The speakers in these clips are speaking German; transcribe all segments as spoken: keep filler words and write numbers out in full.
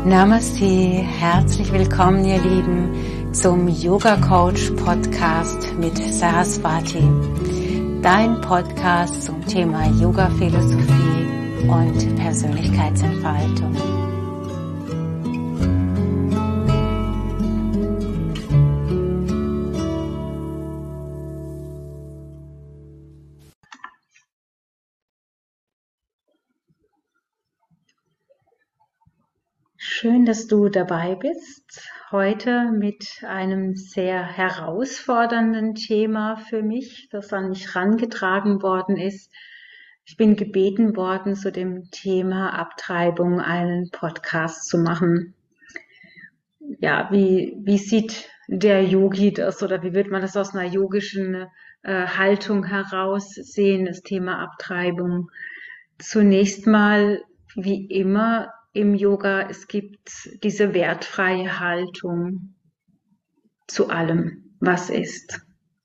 Namaste, herzlich willkommen ihr Lieben zum Yoga Coach Podcast mit Saraswati, dein Podcast zum Thema Yoga Philosophie und Persönlichkeitsentfaltung. Schön, dass du dabei bist, heute mit einem sehr herausfordernden Thema für mich, das an mich herangetragen worden ist. Ich bin gebeten worden, zu dem Thema Abtreibung einen Podcast zu machen. Ja, wie, wie sieht der Yogi das oder wie wird man das aus einer yogischen äh, Haltung heraus sehen, das Thema Abtreibung? Zunächst mal, wie immer, im Yoga, es gibt diese wertfreie Haltung zu allem, was ist.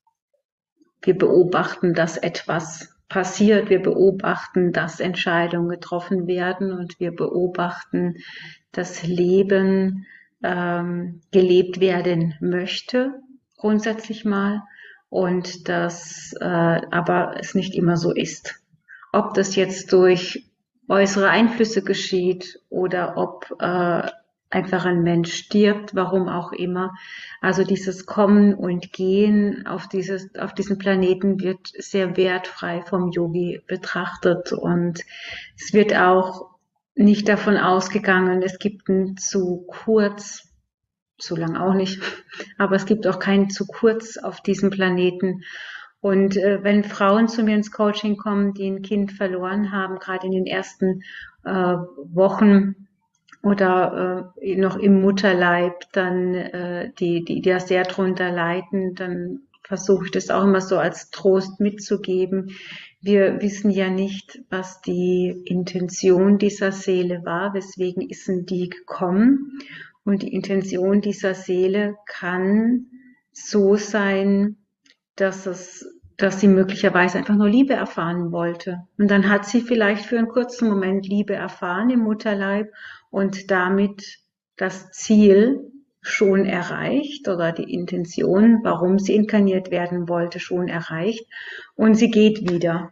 Wir beobachten, dass etwas passiert, wir beobachten, dass Entscheidungen getroffen werden und wir beobachten, dass Leben ähm, gelebt werden möchte, grundsätzlich mal, und dass äh, aber es nicht immer so ist. Ob das jetzt durch äußere Einflüsse geschieht oder ob äh, einfach ein Mensch stirbt, warum auch immer. Also dieses Kommen und Gehen auf dieses, auf diesen Planeten wird sehr wertfrei vom Yogi betrachtet und es wird auch nicht davon ausgegangen, es gibt ein zu kurz, zu lang auch nicht, aber es gibt auch kein zu kurz auf diesem Planeten. Und äh, wenn Frauen zu mir ins Coaching kommen, die ein Kind verloren haben, gerade in den ersten äh, Wochen oder äh, noch im Mutterleib, dann äh, die, die, die da sehr drunter leiden, dann versuche ich das auch immer so als Trost mitzugeben. Wir wissen ja nicht, was die Intention dieser Seele war, weswegen ist denn die gekommen. Und die Intention dieser Seele kann so sein, dass es, dass sie möglicherweise einfach nur Liebe erfahren wollte. Und dann hat sie vielleicht für einen kurzen Moment Liebe erfahren im Mutterleib und damit das Ziel schon erreicht oder die Intention, warum sie inkarniert werden wollte, schon erreicht und sie geht wieder.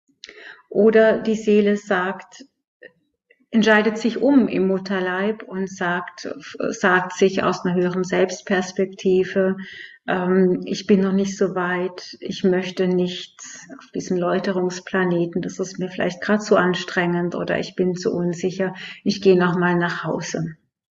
Oder die Seele sagt, entscheidet sich um im Mutterleib und sagt, sagt sich aus einer höheren Selbstperspektive, ähm, ich bin noch nicht so weit, ich möchte nicht auf diesen Läuterungsplaneten, das ist mir vielleicht gerade zu anstrengend oder ich bin zu unsicher, ich gehe nochmal nach Hause.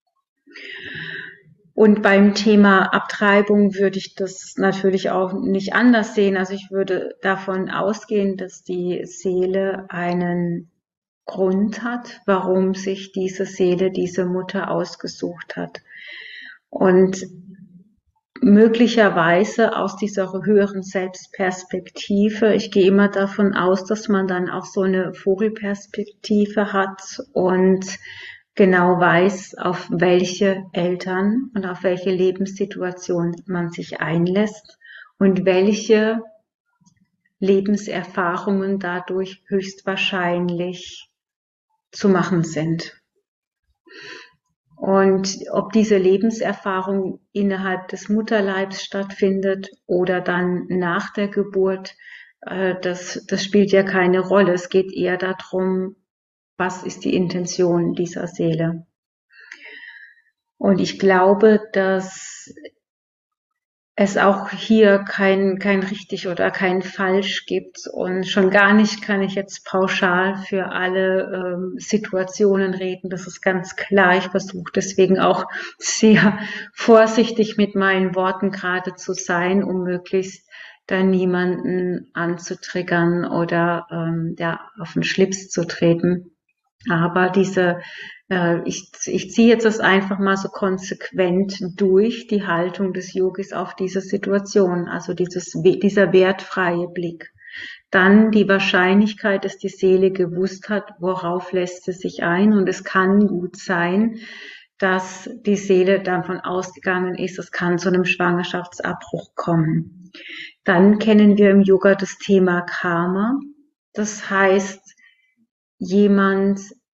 Und beim Thema Abtreibung würde ich das natürlich auch nicht anders sehen. Also ich würde davon ausgehen, dass die Seele einen Grund hat, warum sich diese Seele, diese Mutter ausgesucht hat. Und möglicherweise aus dieser höheren Selbstperspektive, ich gehe immer davon aus, dass man dann auch so eine Vogelperspektive hat und genau weiß, auf welche Eltern und auf welche Lebenssituation man sich einlässt und welche Lebenserfahrungen dadurch höchstwahrscheinlich zu machen sind. Und ob diese Lebenserfahrung innerhalb des Mutterleibs stattfindet oder dann nach der Geburt, äh, das, das spielt ja keine Rolle. Es geht eher darum, was ist die Intention dieser Seele. Und ich glaube, dass es auch hier kein, kein richtig oder kein falsch gibt und schon gar nicht kann ich jetzt pauschal für alle ähm, Situationen reden. Das ist ganz klar. Ich versuche deswegen auch sehr vorsichtig mit meinen Worten gerade zu sein, um möglichst da niemanden anzutriggern oder ähm, ja, auf den Schlips zu treten. Aber diese Ich, ich ziehe jetzt das einfach mal so konsequent durch, die Haltung des Yogis auf diese Situation, also dieses, dieser wertfreie Blick. Dann die Wahrscheinlichkeit, dass die Seele gewusst hat, worauf lässt sie sich ein. Und es kann gut sein, dass die Seele davon ausgegangen ist, es kann zu einem Schwangerschaftsabbruch kommen. Dann kennen wir im Yoga das Thema Karma. Das heißt, jemand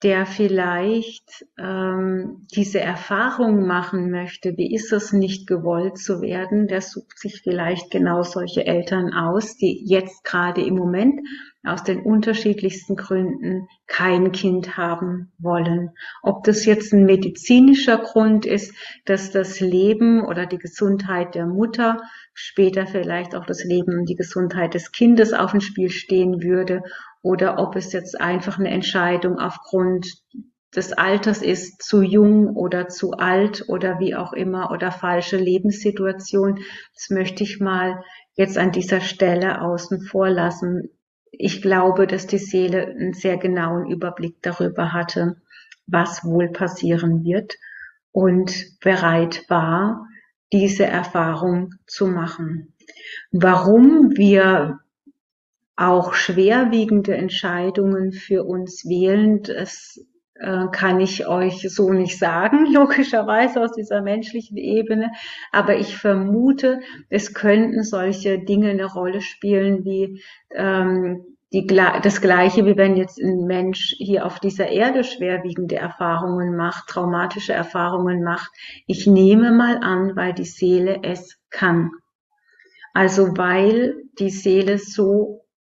der vielleicht ähm, diese Erfahrung machen möchte, wie ist es, nicht gewollt zu werden, der sucht sich vielleicht genau solche Eltern aus, die jetzt gerade im Moment aus den unterschiedlichsten Gründen kein Kind haben wollen. Ob das jetzt ein medizinischer Grund ist, dass das Leben oder die Gesundheit der Mutter, später vielleicht auch das Leben und die Gesundheit des Kindes auf dem Spiel stehen würde, oder ob es jetzt einfach eine Entscheidung aufgrund des Alters ist, zu jung oder zu alt oder wie auch immer, oder falsche Lebenssituation. Das möchte ich mal jetzt an dieser Stelle außen vor lassen. Ich glaube, dass die Seele einen sehr genauen Überblick darüber hatte, was wohl passieren wird und bereit war, diese Erfahrung zu machen. Warum wir auch schwerwiegende Entscheidungen für uns wählen, das äh, kann ich euch so nicht sagen, logischerweise aus dieser menschlichen Ebene, aber ich vermute, es könnten solche Dinge eine Rolle spielen wie ähm, die, das Gleiche, wie wenn jetzt ein Mensch hier auf dieser Erde schwerwiegende Erfahrungen macht, traumatische Erfahrungen macht. Ich nehme mal an, weil die Seele es kann. Also weil die Seele so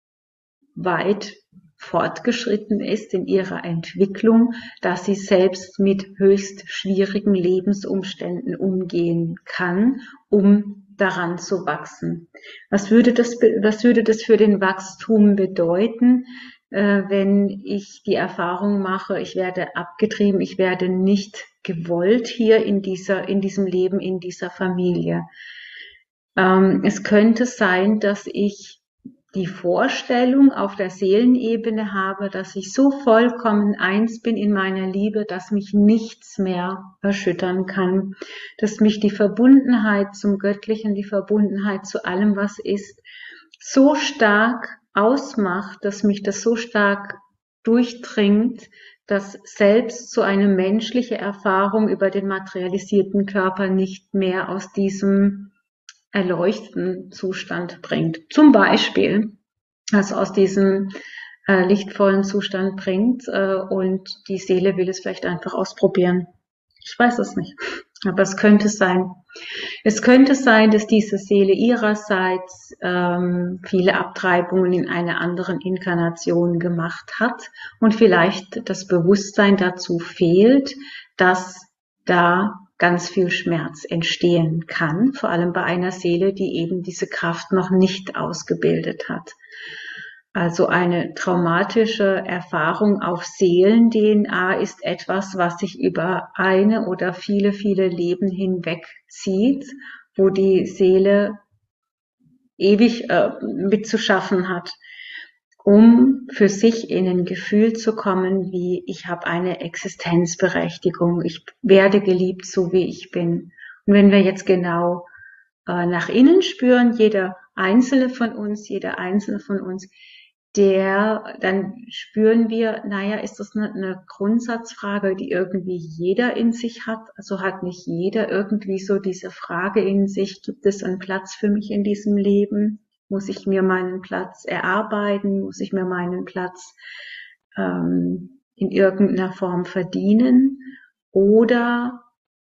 weit fortgeschritten ist in ihrer Entwicklung, dass sie selbst mit höchst schwierigen Lebensumständen umgehen kann, um daran zu wachsen. Was würde das, was würde das für den Wachstum bedeuten, äh, wenn ich die Erfahrung mache, ich werde abgetrieben, ich werde nicht gewollt hier in dieser, in diesem Leben, in dieser Familie? Ähm, es könnte sein, dass ich die Vorstellung auf der Seelenebene habe, dass ich so vollkommen eins bin in meiner Liebe, dass mich nichts mehr erschüttern kann, dass mich die Verbundenheit zum Göttlichen, die Verbundenheit zu allem, was ist, so stark ausmacht, dass mich das so stark durchdringt, dass selbst so eine menschliche Erfahrung über den materialisierten Körper nicht mehr aus diesem erleuchteten Zustand bringt. Zum Beispiel, also aus diesem äh, lichtvollen Zustand bringt äh, und die Seele will es vielleicht einfach ausprobieren. Ich weiß es nicht, aber es könnte sein. Es könnte sein, dass diese Seele ihrerseits ähm, viele Abtreibungen in einer anderen Inkarnation gemacht hat und vielleicht das Bewusstsein dazu fehlt, dass da ganz viel Schmerz entstehen kann, vor allem bei einer Seele, die eben diese Kraft noch nicht ausgebildet hat. Also eine traumatische Erfahrung auf Seelen-D N A ist etwas, was sich über eine oder viele, viele Leben hinweg zieht, wo die Seele ewig äh, mit zu schaffen hat, um für sich in ein Gefühl zu kommen, wie ich habe eine Existenzberechtigung, ich werde geliebt, so wie ich bin. Und wenn wir jetzt genau äh, nach innen spüren, jeder einzelne von uns, jeder einzelne von uns, der, dann spüren wir, naja, ist das eine, eine Grundsatzfrage, die irgendwie jeder in sich hat? Also hat nicht jeder irgendwie so diese Frage in sich, gibt es einen Platz für mich in diesem Leben? Muss ich mir meinen Platz erarbeiten? Muss ich mir meinen Platz ähm, in irgendeiner Form verdienen? Oder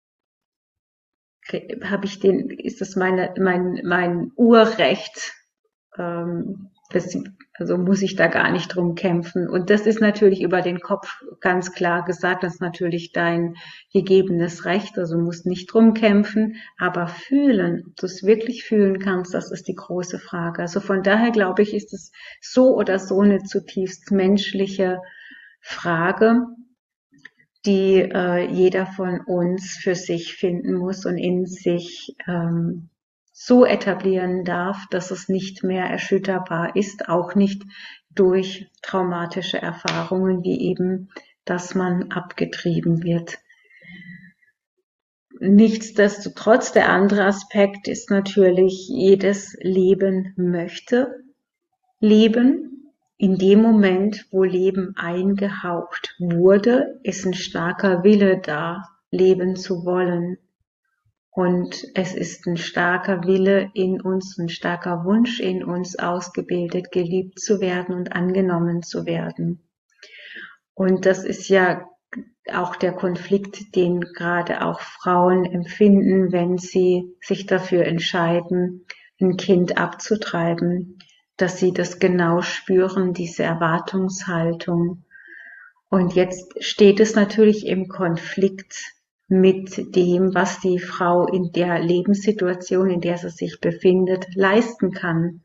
habe ich den, ist das meine, mein, mein Urrecht? Ähm, das, also muss ich da gar nicht drum kämpfen. Und das ist natürlich über den Kopf ganz klar gesagt, das ist natürlich dein gegebenes Recht, also musst nicht drum kämpfen, aber fühlen, ob du es wirklich fühlen kannst, das ist die große Frage. Also von daher glaube ich, ist es so oder so eine zutiefst menschliche Frage, die äh, jeder von uns für sich finden muss und in sich ähm, so etablieren darf, dass es nicht mehr erschütterbar ist, auch nicht durch traumatische Erfahrungen, wie eben, dass man abgetrieben wird. Nichtsdestotrotz, der andere Aspekt ist natürlich, jedes Leben möchte leben. In dem Moment, wo Leben eingehaucht wurde, ist ein starker Wille da, leben zu wollen. Und es ist ein starker Wille in uns, ein starker Wunsch in uns ausgebildet, geliebt zu werden und angenommen zu werden. Und das ist ja auch der Konflikt, den gerade auch Frauen empfinden, wenn sie sich dafür entscheiden, ein Kind abzutreiben, dass sie das genau spüren, diese Erwartungshaltung. Und jetzt steht es natürlich im Konflikt mit dem, was die Frau in der Lebenssituation, in der sie sich befindet, leisten kann.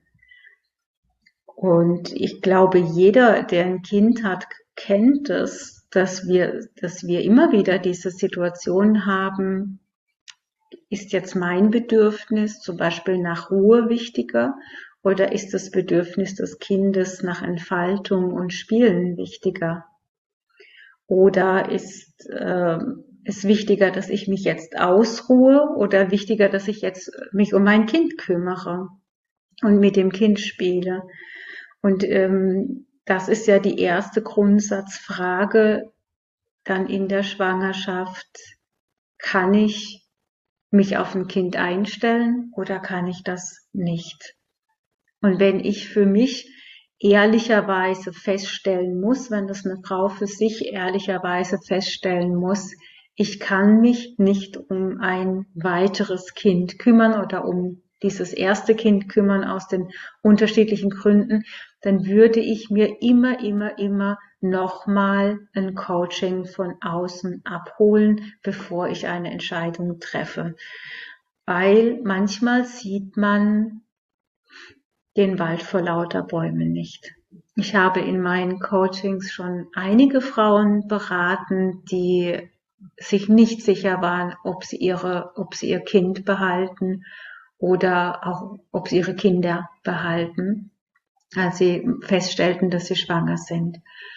Und ich glaube, jeder, der ein Kind hat, kennt es, dass wir, dass wir immer wieder diese Situation haben, ist jetzt mein Bedürfnis zum Beispiel nach Ruhe wichtiger oder ist das Bedürfnis des Kindes nach Entfaltung und Spielen wichtiger? Oder ist äh, es wichtiger, dass ich mich jetzt ausruhe oder wichtiger, dass ich jetzt mich um mein Kind kümmere und mit dem Kind spiele? Und ähm, das ist ja die erste Grundsatzfrage dann in der Schwangerschaft. Kann ich mich auf ein Kind einstellen oder kann ich das nicht? Und wenn ich für mich ehrlicherweise feststellen muss, wenn das eine Frau für sich ehrlicherweise feststellen muss, ich kann mich nicht um ein weiteres Kind kümmern oder um dieses erste Kind kümmern aus den unterschiedlichen Gründen, dann würde ich mir immer, immer, immer nochmal ein Coaching von außen abholen, bevor ich eine Entscheidung treffe. Weil manchmal sieht man den Wald vor lauter Bäumen nicht. Ich habe in meinen Coachings schon einige Frauen beraten, die sich nicht sicher waren, ob sie ihre, ob sie ihr Kind behalten oder auch, ob sie ihre Kinder behalten, als sie feststellten, dass sie schwanger sind.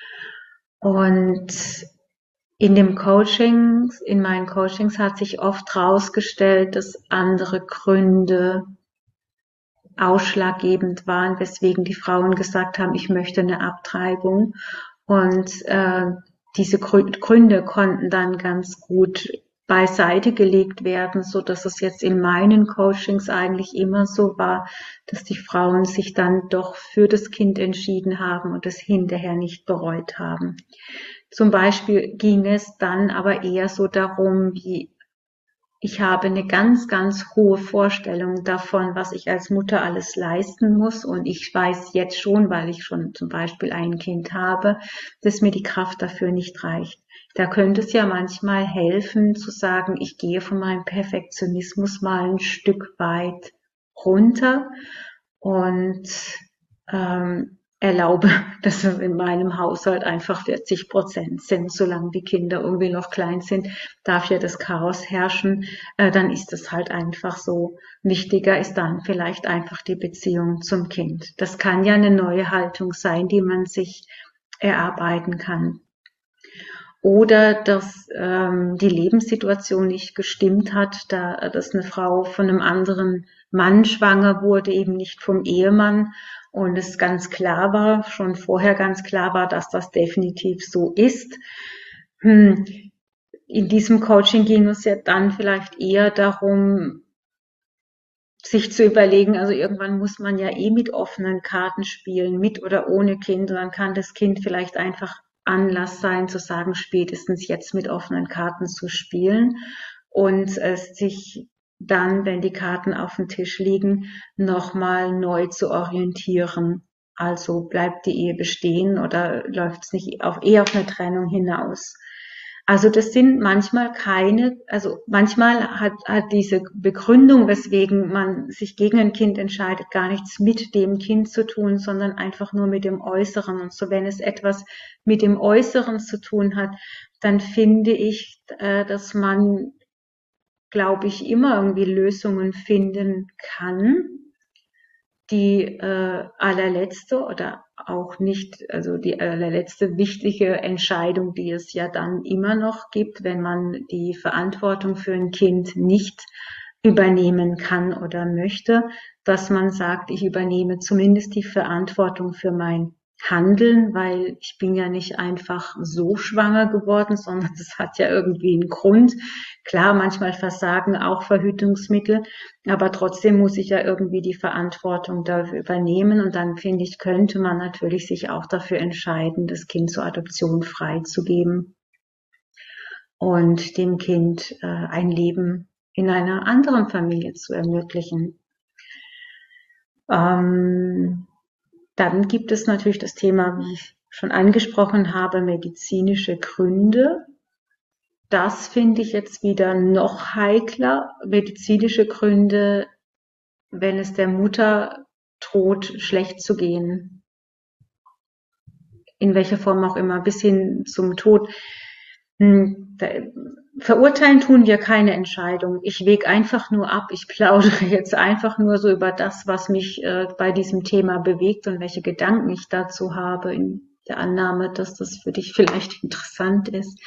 Und in dem Coachings, in meinen Coachings hat sich oft herausgestellt, dass andere Gründe ausschlaggebend waren, weswegen die Frauen gesagt haben, ich möchte eine Abtreibung. Und äh, diese Gründe konnten dann ganz gut beiseite gelegt werden, so dass es jetzt in meinen Coachings eigentlich immer so war, dass die Frauen sich dann doch für das Kind entschieden haben und es hinterher nicht bereut haben. Zum Beispiel ging es dann aber eher so darum, wie ich habe eine ganz, ganz hohe Vorstellung davon, was ich als Mutter alles leisten muss. Und ich weiß jetzt schon, weil ich schon zum Beispiel ein Kind habe, dass mir die Kraft dafür nicht reicht. Da könnte es ja manchmal helfen, zu sagen, ich gehe von meinem Perfektionismus mal ein Stück weit runter und ähm, erlaube, dass es in meinem Haushalt einfach vierzig Prozent sind. Solange die Kinder irgendwie noch klein sind, darf ja das Chaos herrschen. Äh, dann ist es halt einfach so. Wichtiger ist dann vielleicht einfach die Beziehung zum Kind. Das kann ja eine neue Haltung sein, die man sich erarbeiten kann. Oder dass ähm, die Lebenssituation nicht gestimmt hat, da dass eine Frau von einem anderen Mann schwanger wurde, eben nicht vom Ehemann. Und es ganz klar war, schon vorher ganz klar war, dass das definitiv so ist. Hm. In diesem Coaching ging es ja dann vielleicht eher darum, sich zu überlegen, also irgendwann muss man ja eh mit offenen Karten spielen, mit oder ohne Kind. Und dann kann das Kind vielleicht einfach Anlass sein, zu sagen, spätestens jetzt mit offenen Karten zu spielen und es sich dann, wenn die Karten auf dem Tisch liegen, nochmal neu zu orientieren. Also bleibt die Ehe bestehen oder läuft es nicht auf, eher auf eine Trennung hinaus? Also das sind manchmal keine, also manchmal hat, hat diese Begründung, weswegen man sich gegen ein Kind entscheidet, gar nichts mit dem Kind zu tun, sondern einfach nur mit dem Äußeren. Und so, wenn es etwas mit dem Äußeren zu tun hat, dann finde ich, äh, dass man, glaube ich, immer irgendwie Lösungen finden kann. Die äh, allerletzte oder auch nicht, also die allerletzte wichtige Entscheidung, die es ja dann immer noch gibt, wenn man die Verantwortung für ein Kind nicht übernehmen kann oder möchte, dass man sagt, ich übernehme zumindest die Verantwortung für mein handeln, weil ich bin ja nicht einfach so schwanger geworden, sondern das hat ja irgendwie einen Grund. Klar, manchmal versagen auch Verhütungsmittel, aber trotzdem muss ich ja irgendwie die Verantwortung dafür übernehmen und dann finde ich, könnte man natürlich sich auch dafür entscheiden, das Kind zur Adoption freizugeben und dem Kind äh, ein Leben in einer anderen Familie zu ermöglichen. Ähm, Dann gibt es natürlich das Thema, wie ich schon angesprochen habe, medizinische Gründe. Das finde ich jetzt wieder noch heikler. Medizinische Gründe, wenn es der Mutter droht, schlecht zu gehen. In welcher Form auch immer, bis hin zum Tod. Hm, da, verurteilen tun wir keine Entscheidung. Ich wege einfach nur ab. Ich plaudere jetzt einfach nur so über das, was mich äh, bei diesem Thema bewegt und welche Gedanken ich dazu habe, in der Annahme, dass das für dich vielleicht interessant ist.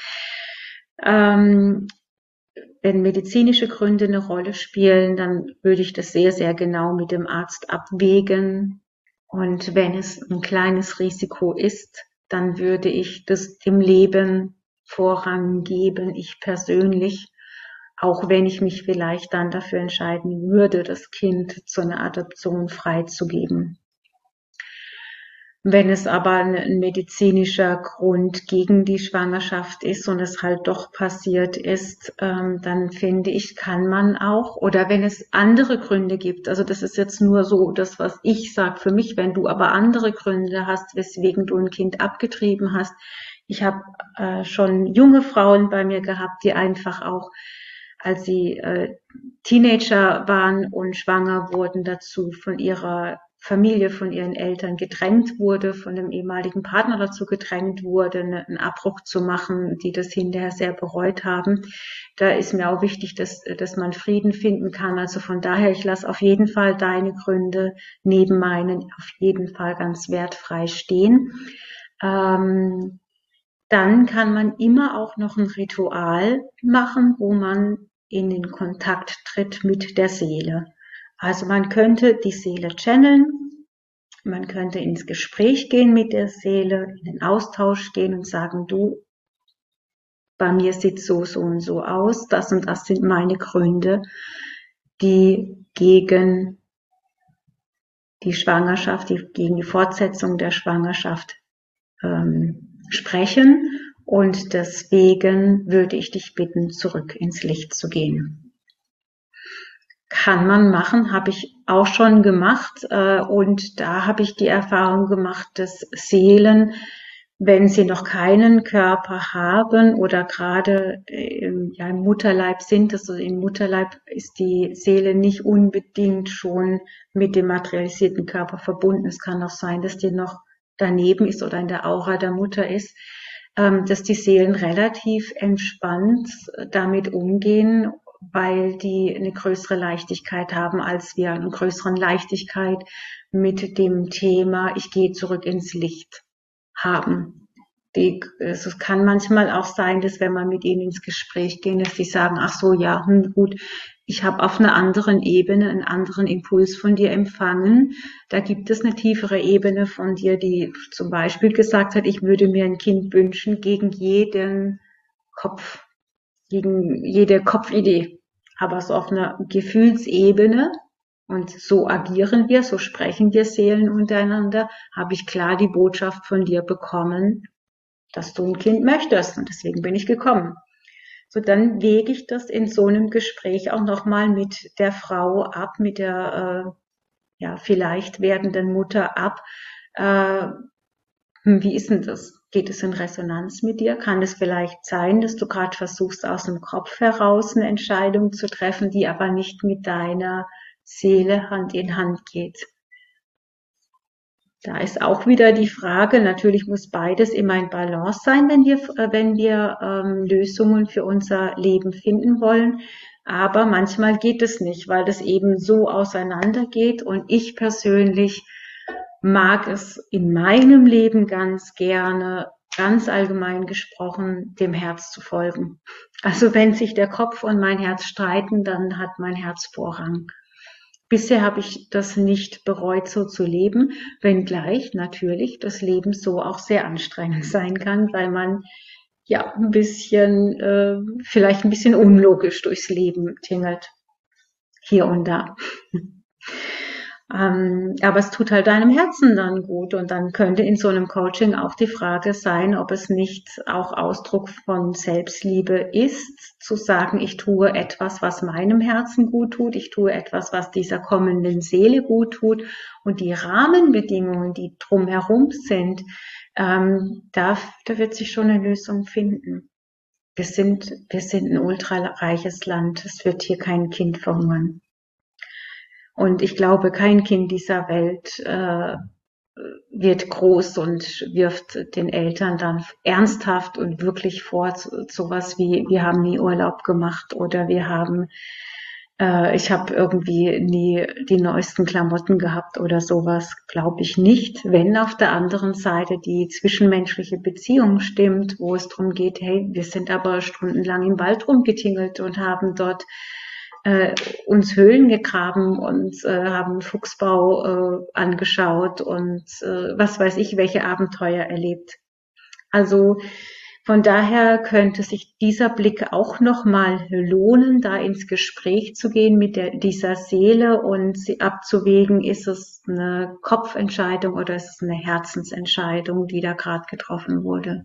Ähm, wenn medizinische Gründe eine Rolle spielen, dann würde ich das sehr, sehr genau mit dem Arzt abwägen. Und wenn es ein kleines Risiko ist, dann würde ich das dem Leben Vorrang geben, ich persönlich, auch wenn ich mich vielleicht dann dafür entscheiden würde, das Kind zu einer Adoption freizugeben. Wenn es aber ein medizinischer Grund gegen die Schwangerschaft ist und es halt doch passiert ist, ähm, dann finde ich, kann man auch, oder wenn es andere Gründe gibt, also das ist jetzt nur so das, was ich sage für mich, wenn du aber andere Gründe hast, weswegen du ein Kind abgetrieben hast. Ich habe äh, schon junge Frauen bei mir gehabt, die einfach auch, als sie äh, Teenager waren und schwanger wurden, dazu von ihrer Familie, von ihren Eltern gedrängt wurde, von dem ehemaligen Partner dazu gedrängt wurde, einen Abbruch zu machen, die das hinterher sehr bereut haben. Da ist mir auch wichtig, dass, dass man Frieden finden kann. Also von daher, ich lasse auf jeden Fall deine Gründe neben meinen auf jeden Fall ganz wertfrei stehen. Ähm, dann kann man immer auch noch ein Ritual machen, wo man in den Kontakt tritt mit der Seele. Also man könnte die Seele channeln, man könnte ins Gespräch gehen mit der Seele, in den Austausch gehen und sagen, du, bei mir sieht so, so und so aus, das und das sind meine Gründe, die gegen die Schwangerschaft, die gegen die Fortsetzung der Schwangerschaft ähm, sprechen. Und deswegen würde ich dich bitten, zurück ins Licht zu gehen. Kann man machen, habe ich auch schon gemacht. Äh, und da habe ich die Erfahrung gemacht, dass Seelen, wenn sie noch keinen Körper haben oder gerade im, ja, im Mutterleib sind, also im Mutterleib ist die Seele nicht unbedingt schon mit dem materialisierten Körper verbunden. Es kann auch sein, dass die noch daneben ist oder in der Aura der Mutter ist, ähm, dass die Seelen relativ entspannt damit umgehen, weil die eine größere Leichtigkeit haben als wir, eine größere Leichtigkeit mit dem Thema, ich gehe zurück ins Licht haben. Die, es kann manchmal auch sein, dass wenn man mit ihnen ins Gespräch geht, dass sie sagen, ach so, ja, hm, gut, ich habe auf einer anderen Ebene einen anderen Impuls von dir empfangen. Da gibt es eine tiefere Ebene von dir, die zum Beispiel gesagt hat, ich würde mir ein Kind wünschen gegen jeden Kopf, gegen jede Kopfidee. Aber so auf einer Gefühlsebene, und so agieren wir, so sprechen wir Seelen untereinander, habe ich klar die Botschaft von dir bekommen, dass du ein Kind möchtest und deswegen bin ich gekommen. So, dann wege ich das in so einem Gespräch auch nochmal mit der Frau ab, mit der äh, ja vielleicht werdenden Mutter ab. Äh, wie ist denn das? Geht es in Resonanz mit dir? Kann es vielleicht sein, dass du gerade versuchst, aus dem Kopf heraus eine Entscheidung zu treffen, die aber nicht mit deiner Seele Hand in Hand geht? Da ist auch wieder die Frage, natürlich muss beides immer in Balance sein, wenn wir, wenn wir ähm, Lösungen für unser Leben finden wollen. Aber manchmal geht es nicht, weil das eben so auseinandergeht. Und ich persönlich mag es in meinem Leben ganz gerne, ganz allgemein gesprochen, dem Herz zu folgen. Also wenn sich der Kopf und mein Herz streiten, dann hat mein Herz Vorrang. Bisher habe ich das nicht bereut, so zu leben, wenngleich natürlich das Leben so auch sehr anstrengend sein kann, weil man ja ein bisschen, äh, vielleicht ein bisschen unlogisch durchs Leben tingelt, hier und da. Ähm, aber es tut halt deinem Herzen dann gut und dann könnte in so einem Coaching auch die Frage sein, ob es nicht auch Ausdruck von Selbstliebe ist, zu sagen, ich tue etwas, was meinem Herzen gut tut, ich tue etwas, was dieser kommenden Seele gut tut und die Rahmenbedingungen, die drumherum sind, ähm, da, da wird sich schon eine Lösung finden. Wir sind, wir sind ein ultrareiches Land, es wird hier kein Kind verhungern. Und ich glaube, kein Kind dieser Welt äh, wird groß und wirft den Eltern dann ernsthaft und wirklich vor, sowas wie, wir haben nie Urlaub gemacht oder wir haben, äh, ich habe irgendwie nie die neuesten Klamotten gehabt oder sowas, glaube ich nicht. Wenn auf der anderen Seite die zwischenmenschliche Beziehung stimmt, wo es darum geht, hey, wir sind aber stundenlang im Wald rumgetingelt und haben dort äh, uns Höhlen gegraben und äh, haben Fuchsbau äh, angeschaut und äh, was weiß ich, welche Abenteuer erlebt. Also von daher könnte sich dieser Blick auch nochmal lohnen, da ins Gespräch zu gehen mit der, dieser Seele und sie abzuwägen, ist es eine Kopfentscheidung oder ist es eine Herzensentscheidung, die da gerade getroffen wurde.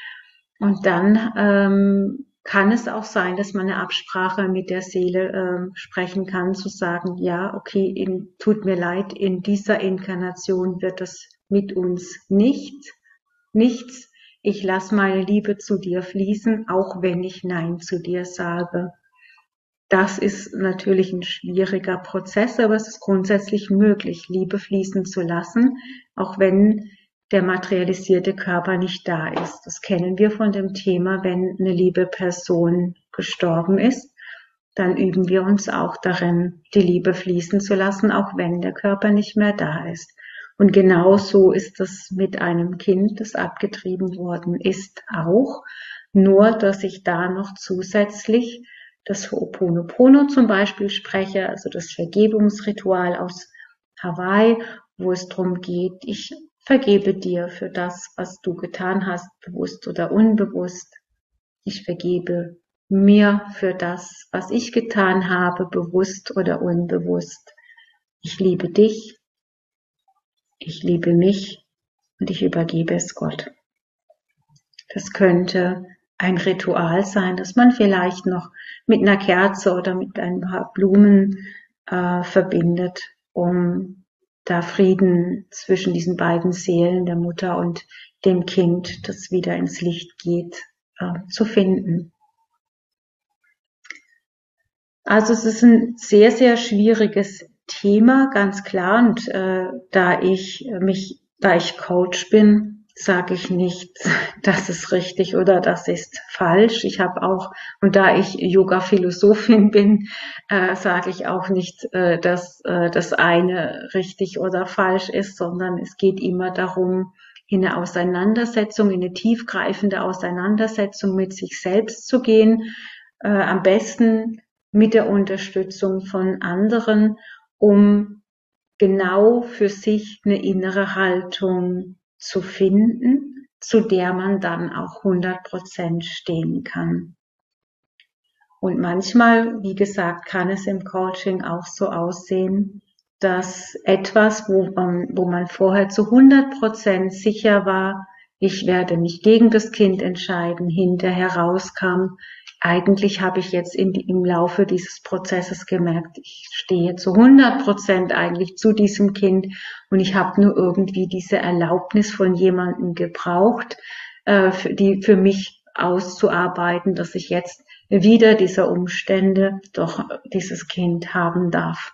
Und dann ähm, kann es auch sein, dass man eine Absprache mit der Seele ähm, sprechen kann, zu sagen, ja, okay, in, tut mir leid, in dieser Inkarnation wird es mit uns nicht, nichts. Ich lasse meine Liebe zu dir fließen, auch wenn ich Nein zu dir sage. Das ist natürlich ein schwieriger Prozess, aber es ist grundsätzlich möglich, Liebe fließen zu lassen, auch wenn der materialisierte Körper nicht da ist. Das kennen wir von dem Thema, wenn eine liebe Person gestorben ist, dann üben wir uns auch darin, die Liebe fließen zu lassen, auch wenn der Körper nicht mehr da ist. Und genau so ist es mit einem Kind, das abgetrieben worden ist, auch. Nur, dass ich da noch zusätzlich das Ho'oponopono zum Beispiel spreche, also das Vergebungsritual aus Hawaii, wo es darum geht, ich vergebe dir für das, was du getan hast, bewusst oder unbewusst. Ich vergebe mir für das, was ich getan habe, bewusst oder unbewusst. Ich liebe dich, ich liebe mich und ich übergebe es Gott. Das könnte ein Ritual sein, das man vielleicht noch mit einer Kerze oder mit ein paar Blumen äh, verbindet, um da Frieden zwischen diesen beiden Seelen, der Mutter und dem Kind, das wieder ins Licht geht, äh, zu finden. Also es ist ein sehr, sehr schwieriges Thema, ganz klar. Und äh, da ich mich, da ich Coach bin, sage ich nicht, das ist richtig oder das ist falsch. Ich habe auch, und da ich Yoga-Philosophin bin, äh, sage ich auch nicht, äh, dass äh, das eine richtig oder falsch ist, sondern es geht immer darum, in eine Auseinandersetzung, in eine tiefgreifende Auseinandersetzung mit sich selbst zu gehen. Äh, am besten mit der Unterstützung von anderen, um genau für sich eine innere Haltung zu finden, zu der man dann auch hundert Prozent stehen kann. Und manchmal, wie gesagt, kann es im Coaching auch so aussehen, dass etwas, wo man, wo man vorher zu hundert Prozent sicher war, ich werde mich gegen das Kind entscheiden, hinterher rauskam, eigentlich habe ich jetzt in, im Laufe dieses Prozesses gemerkt, ich stehe zu hundert Prozent eigentlich zu diesem Kind und ich habe nur irgendwie diese Erlaubnis von jemandem gebraucht, äh, für, die für mich auszuarbeiten, dass ich jetzt wieder dieser Umstände doch dieses Kind haben darf.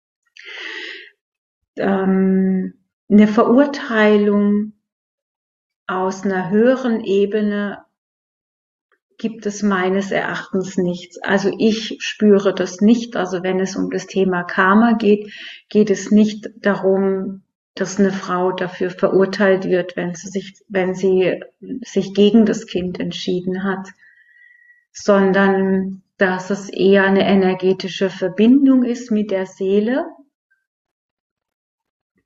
Ähm, eine Verurteilung aus einer höheren Ebene gibt es meines Erachtens nichts. Also ich spüre das nicht. Also wenn es um das Thema Karma geht, geht es nicht darum, dass eine Frau dafür verurteilt wird, wenn sie sich, wenn sie sich gegen das Kind entschieden hat, sondern dass es eher eine energetische Verbindung ist mit der Seele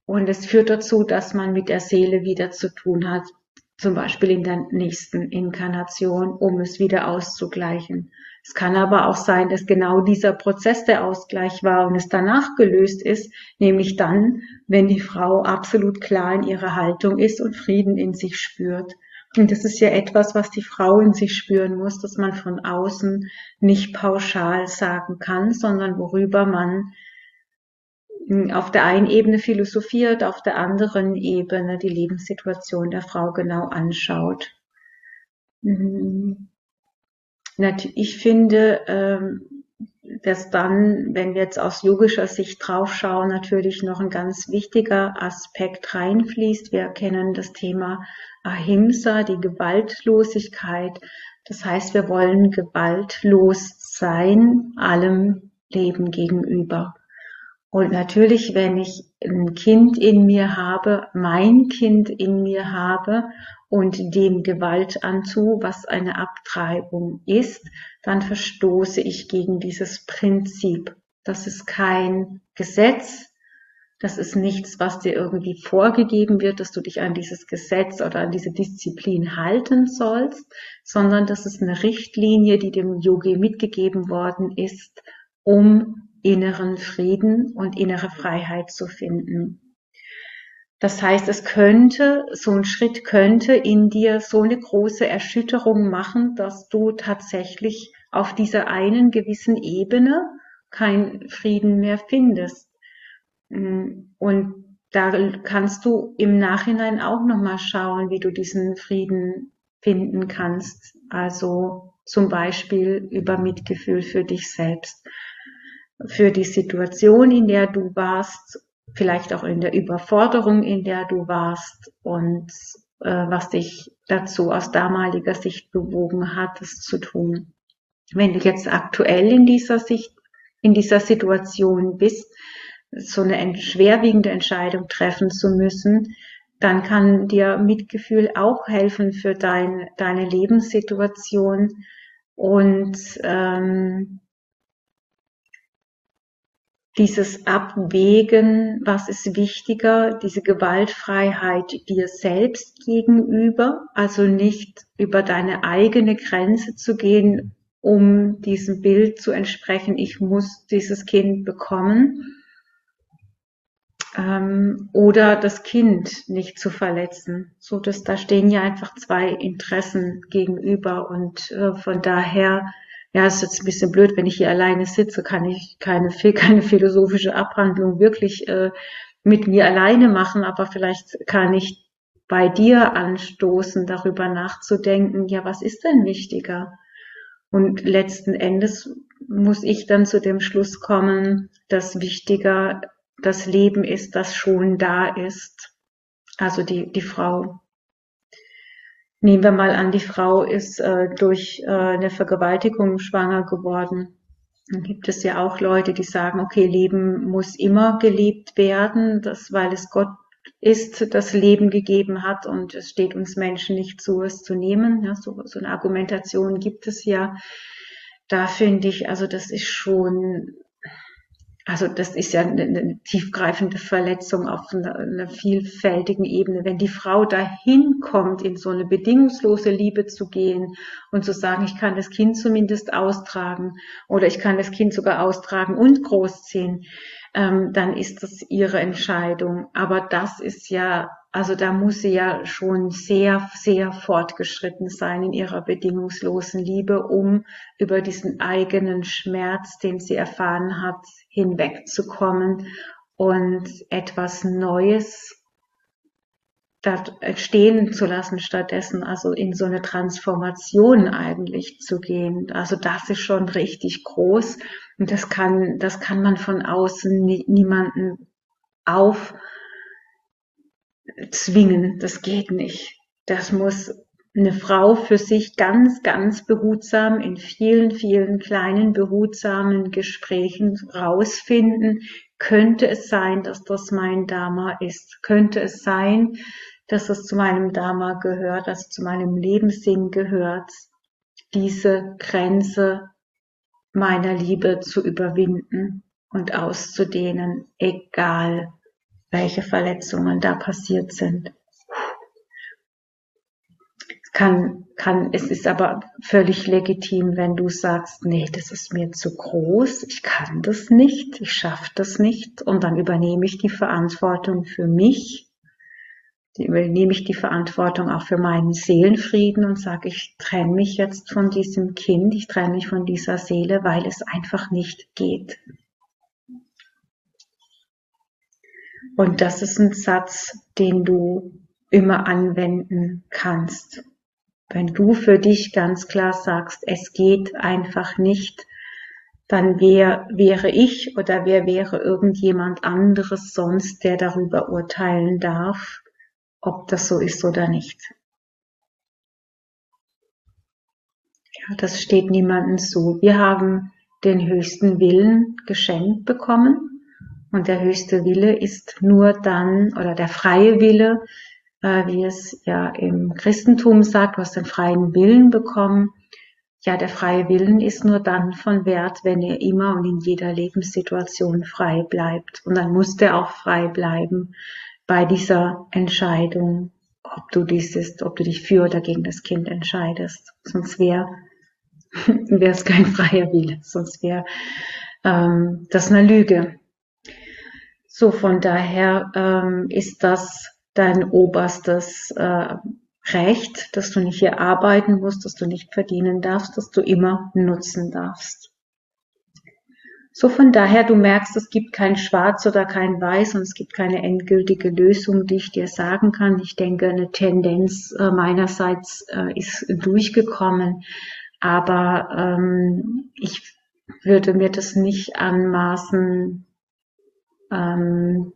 Und es führt dazu, dass man mit der Seele wieder zu tun hat, zum Beispiel in der nächsten Inkarnation, um es wieder auszugleichen. Es kann aber auch sein, dass genau dieser Prozess der Ausgleich war und es danach gelöst ist, nämlich dann, wenn die Frau absolut klar in ihrer Haltung ist und Frieden in sich spürt. Und das ist ja etwas, was die Frau in sich spüren muss, dass man von außen nicht pauschal sagen kann, sondern worüber man auf der einen Ebene philosophiert, auf der anderen Ebene die Lebenssituation der Frau genau anschaut. Ich finde, dass dann, wenn wir jetzt aus yogischer Sicht draufschauen, natürlich noch ein ganz wichtiger Aspekt reinfließt. Wir kennen das Thema Ahimsa, die Gewaltlosigkeit. Das heißt, wir wollen gewaltlos sein, allem Leben gegenüber. Und natürlich, wenn ich ein Kind in mir habe, mein Kind in mir habe und dem Gewalt antue, was eine Abtreibung ist, dann verstoße ich gegen dieses Prinzip. Das ist kein Gesetz, das ist nichts, was dir irgendwie vorgegeben wird, dass du dich an dieses Gesetz oder an diese Disziplin halten sollst, sondern das ist eine Richtlinie, die dem Yogi mitgegeben worden ist, um inneren Frieden und innere Freiheit zu finden. Das heißt, es könnte, so ein Schritt könnte in dir so eine große Erschütterung machen, dass du tatsächlich auf dieser einen gewissen Ebene keinen Frieden mehr findest. Und da kannst du im Nachhinein auch nochmal schauen, wie du diesen Frieden finden kannst. Also zum Beispiel über Mitgefühl für dich selbst, für die Situation, in der du warst, vielleicht auch in der Überforderung, in der du warst und äh, was dich dazu aus damaliger Sicht bewogen hat, es zu tun. Wenn du jetzt aktuell in dieser Sicht, in dieser Situation bist, so eine schwerwiegende Entscheidung treffen zu müssen, dann kann dir Mitgefühl auch helfen für dein, deine Lebenssituation und ähm, dieses Abwägen, was ist wichtiger, diese Gewaltfreiheit dir selbst gegenüber, also nicht über deine eigene Grenze zu gehen, um diesem Bild zu entsprechen, ich muss dieses Kind bekommen, ähm, oder das Kind nicht zu verletzen. So, dass da stehen ja einfach zwei Interessen gegenüber und äh, von daher, ja, es ist jetzt ein bisschen blöd, wenn ich hier alleine sitze, kann ich keine, keine philosophische Abhandlung wirklich äh, mit mir alleine machen, aber vielleicht kann ich bei dir anstoßen, darüber nachzudenken, ja, was ist denn wichtiger? Und letzten Endes muss ich dann zu dem Schluss kommen, dass wichtiger das Leben ist, das schon da ist. Also die, die Frau. Nehmen wir mal an, die Frau ist äh, durch äh, eine Vergewaltigung schwanger geworden. Dann gibt es ja auch Leute, die sagen, okay, Leben muss immer gelebt werden, das, weil es Gott ist, das Leben gegeben hat und es steht uns Menschen nicht zu, es zu nehmen. Ja, so, so eine Argumentation gibt es ja. Da finde ich, also das ist schon, also das ist ja eine, eine tiefgreifende Verletzung auf einer, einer vielfältigen Ebene. Wenn die Frau dahin kommt, in so eine bedingungslose Liebe zu gehen und zu sagen, ich kann das Kind zumindest austragen oder ich kann das Kind sogar austragen und großziehen, ähm, dann ist das ihre Entscheidung. Aber das ist ja, also da muss sie ja schon sehr, sehr fortgeschritten sein in ihrer bedingungslosen Liebe, um über diesen eigenen Schmerz, den sie erfahren hat, hinwegzukommen und etwas Neues entstehen zu lassen stattdessen, also in so eine Transformation eigentlich zu gehen. Also das ist schon richtig groß und das kann, das kann man von außen nie, niemanden aufzwingen. Das geht nicht. Das muss eine Frau für sich ganz, ganz behutsam in vielen, vielen kleinen behutsamen Gesprächen rausfinden. Könnte es sein, dass das mein Dharma ist? Könnte es sein, dass es zu meinem Dharma gehört, dass es zu meinem Lebenssinn gehört, diese Grenze meiner Liebe zu überwinden und auszudehnen, egal welche Verletzungen da passiert sind. Kann, kann, es ist aber völlig legitim, wenn du sagst, nee, das ist mir zu groß, ich kann das nicht, ich schaffe das nicht, und dann übernehme ich die Verantwortung für mich, die übernehme ich die Verantwortung auch für meinen Seelenfrieden und sage, ich trenne mich jetzt von diesem Kind, ich trenne mich von dieser Seele, weil es einfach nicht geht. Und das ist ein Satz, den du immer anwenden kannst. Wenn du für dich ganz klar sagst, es geht einfach nicht, dann wer wäre ich oder wer wäre irgendjemand anderes sonst, der darüber urteilen darf, ob das so ist oder nicht. Ja, das steht niemandem zu. Wir haben den höchsten Willen geschenkt bekommen, und der höchste Wille ist nur dann, oder der freie Wille, äh, wie es ja im Christentum sagt, du hast den freien Willen bekommen. Ja, der freie Willen ist nur dann von Wert, wenn er immer und in jeder Lebenssituation frei bleibt. Und dann muss der auch frei bleiben bei dieser Entscheidung, ob du dieses, ob du dich für oder gegen das Kind entscheidest. Sonst wäre wäre es kein freier Wille, sonst wäre ähm, das eine Lüge. So, von daher ähm, ist das dein oberstes äh, Recht, dass du nicht hier arbeiten musst, dass du nicht verdienen darfst, dass du immer nutzen darfst. So, von daher, du merkst, es gibt kein Schwarz oder kein Weiß, und es gibt keine endgültige Lösung, die ich dir sagen kann. Ich denke, eine Tendenz äh, meinerseits äh, ist durchgekommen, aber ähm, ich würde mir das nicht anmaßen, ähm,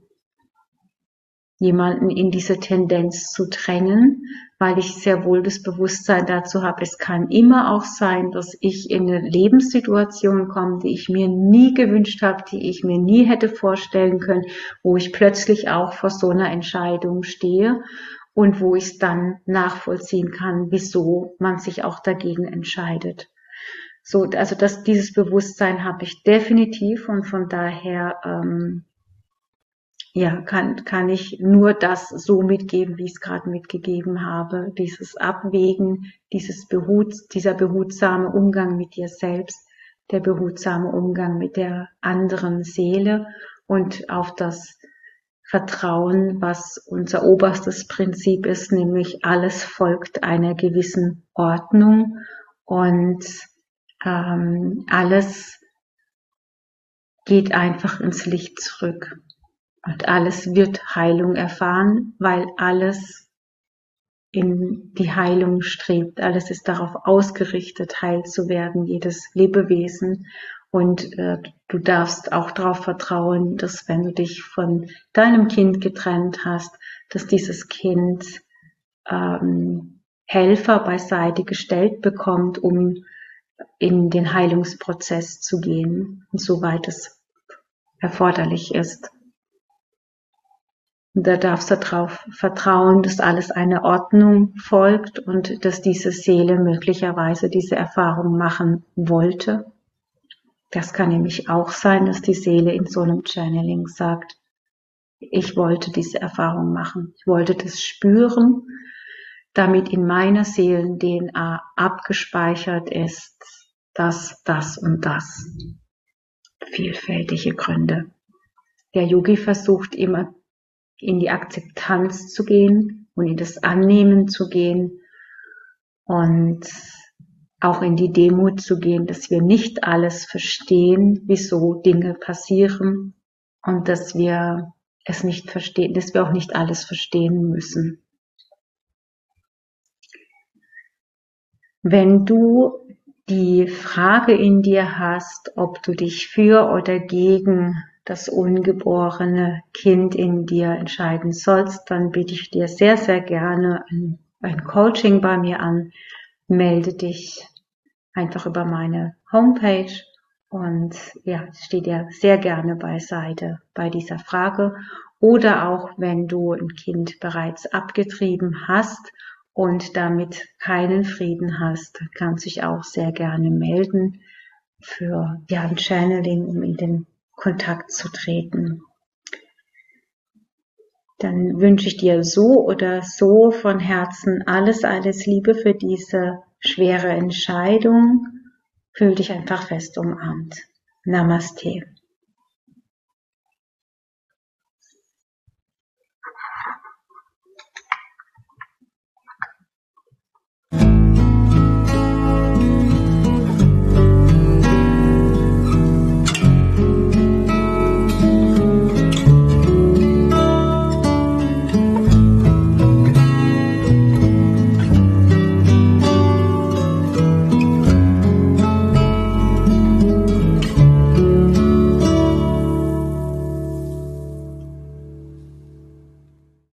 jemanden in diese Tendenz zu drängen, weil ich sehr wohl das Bewusstsein dazu habe, es kann immer auch sein, dass ich in eine Lebenssituation komme, die ich mir nie gewünscht habe, die ich mir nie hätte vorstellen können, wo ich plötzlich auch vor so einer Entscheidung stehe und wo ich es dann nachvollziehen kann, wieso man sich auch dagegen entscheidet. So, also das, dieses Bewusstsein habe ich definitiv, und von daher ähm, ja, kann, kann ich nur das so mitgeben, wie ich es gerade mitgegeben habe. Dieses Abwägen, dieses Behut, dieser behutsame Umgang mit dir selbst, der behutsame Umgang mit der anderen Seele und auf das Vertrauen, was unser oberstes Prinzip ist, nämlich alles folgt einer gewissen Ordnung, und ähm, alles geht einfach ins Licht zurück. Und alles wird Heilung erfahren, weil alles in die Heilung strebt. Alles ist darauf ausgerichtet, heil zu werden, jedes Lebewesen. Und äh, du darfst auch darauf vertrauen, dass wenn du dich von deinem Kind getrennt hast, dass dieses Kind ähm, Helfer beiseite gestellt bekommt, um in den Heilungsprozess zu gehen, soweit es erforderlich ist. Und da darfst du darauf vertrauen, dass alles einer Ordnung folgt und dass diese Seele möglicherweise diese Erfahrung machen wollte. Das kann nämlich auch sein, dass die Seele in so einem Channeling sagt, ich wollte diese Erfahrung machen, ich wollte das spüren, damit in meiner Seelen-D N A abgespeichert ist, das, das und das. Vielfältige Gründe. Der Yogi versucht immer, in die Akzeptanz zu gehen und in das Annehmen zu gehen und auch in die Demut zu gehen, dass wir nicht alles verstehen, wieso Dinge passieren, und dass wir es nicht verstehen, dass wir auch nicht alles verstehen müssen. Wenn du die Frage in dir hast, ob du dich für oder gegen das ungeborene Kind in dir entscheiden sollst, dann biete ich dir sehr, sehr gerne ein, ein Coaching bei mir an. Melde dich einfach über meine Homepage, und ja, ich stehe dir sehr gerne beiseite bei dieser Frage. Oder auch, wenn du ein Kind bereits abgetrieben hast und damit keinen Frieden hast, kannst du dich auch sehr gerne melden für ja, ein Channeling, um in den Kontakt zu treten. dann wünsche ich dir so oder so von Herzen alles, alles Liebe für diese schwere Entscheidung. Fühl dich einfach fest umarmt. Namaste.